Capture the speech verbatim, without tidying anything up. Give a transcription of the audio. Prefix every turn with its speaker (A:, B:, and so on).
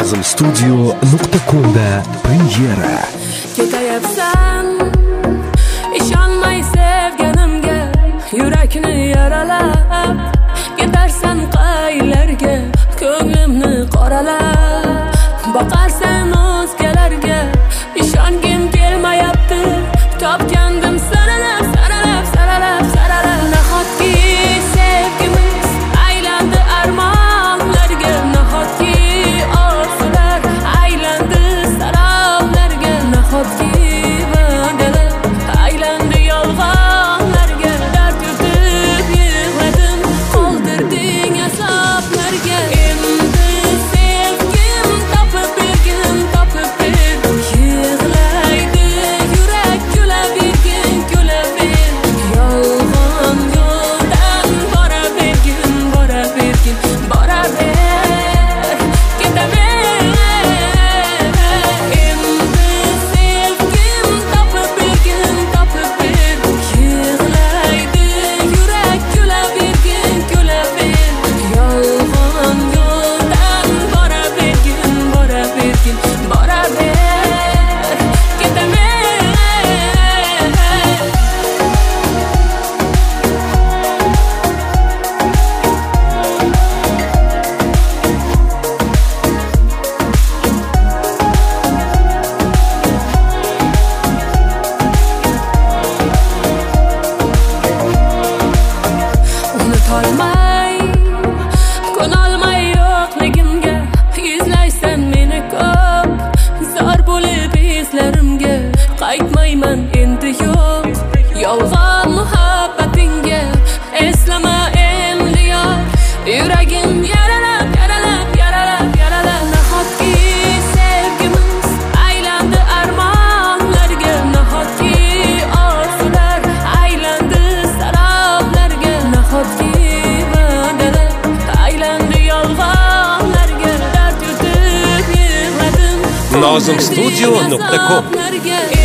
A: nozim studio nuqta com'da premyera.
B: Ketayapsan, ishonmay sevganimga, yurakni yaralab, ketarsan qaylarga, ko'nglimni qoralab, boqarsan o'zgalarga, ishongim kelmayapti, topgandim saralab, saralab, saralab, saralab. Nahotki sevgimiz aylandi armonlarga, nahotki orzular aylandi saroblarga, nahotki va'dalar aylandi yolg'onlarga, dard yutib yig'ladim, qoldirding azoblarga. Endi sevgim topib bergin, topib ber, yig'laydi yurak, kulavergin, kulaver, yolg'on yo'ldan bora bergin, bora bergin, bora ber, ketaver. Endi sevgim topib bergin, topib ber, yig'laydi yurak, kulavergin, kulaver, yolg'on yo'ldan bora bergin, bora bergin, bora ber, ketaver. Unutolmay, ko'nolmay yo'qligimga, izlaysan meni ko'p, zor bo'lib izlarimga, qaytmayman endi yo'q, yolg'on muhabbatingga, eslama endi yor, yuragim yaralab, yaralab, yaralab, yaralab. Nahotki sevgimiz aylandi armonlarga, nahotki orzular aylandi saroblarga, nahotki va'dalar aylandi yolg'onlarga, dard yutib yig'ladim,
A: nozim studio nuqta com.
B: azoblarga.